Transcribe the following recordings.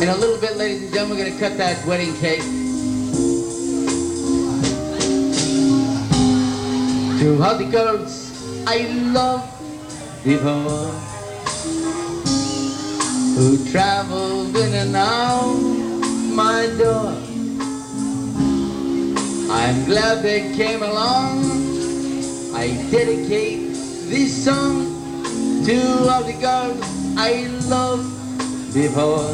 In a little bit, ladies and gentlemen, we're going to cut that wedding cake. To all the girls I love before, who traveled in and out my door, I'm glad they came along. I dedicate this song to all the girls I loved before,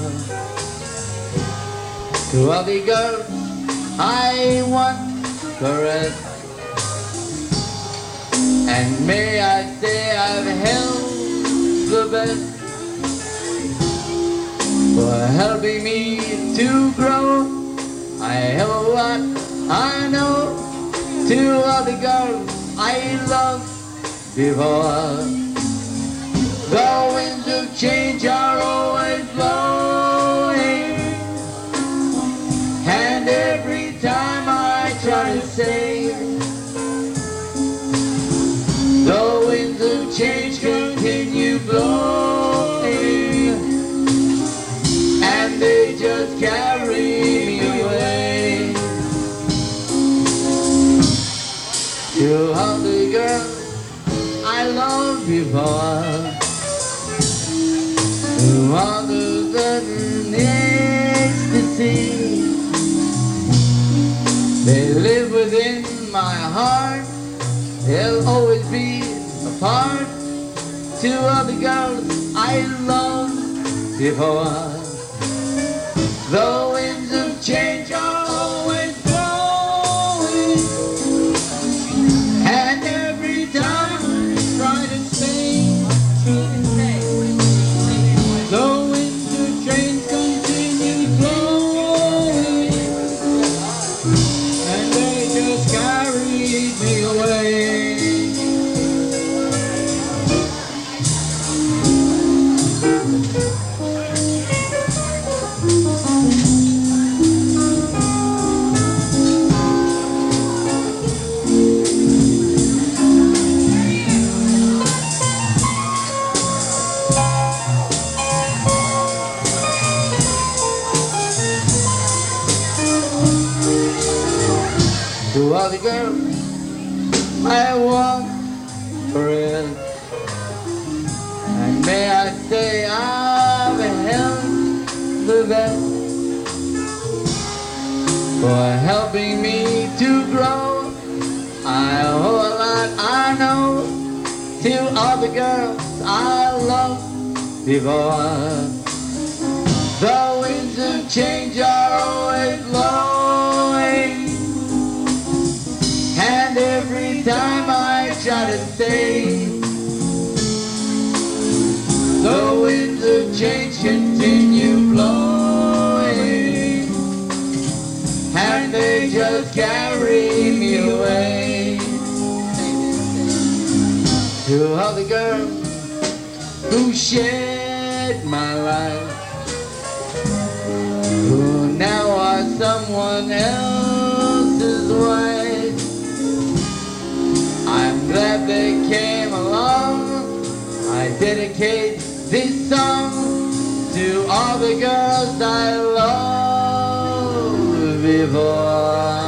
to all the girls I once caressed. And may I say I've held the best, for helping me to grow. I have a lot I know to all the girls I loved before. The winds of change are always blowing, and every time I try to say, the winds of change continue blowing, and they just carry me away. To all the girls I loved before, to all the sudden ecstasy, they live within my heart. They'll always be a part. To all the girls I loved before, the winds of change are always blowing, and every time I try to say, the winds of change continue blowing, and they just carry me away. To all the girls I want forever, and may I say I've held the best, for helping me to grow. I owe a lot I know to all the girls I loved before. The winds of change are always blowing, and every time I try to say, the winds of change continue blowing, and they just carry me away. To all the girls who shared my life, who now are someone else's wife, I'm glad they came along. I dedicate this song to all the girls I loved before.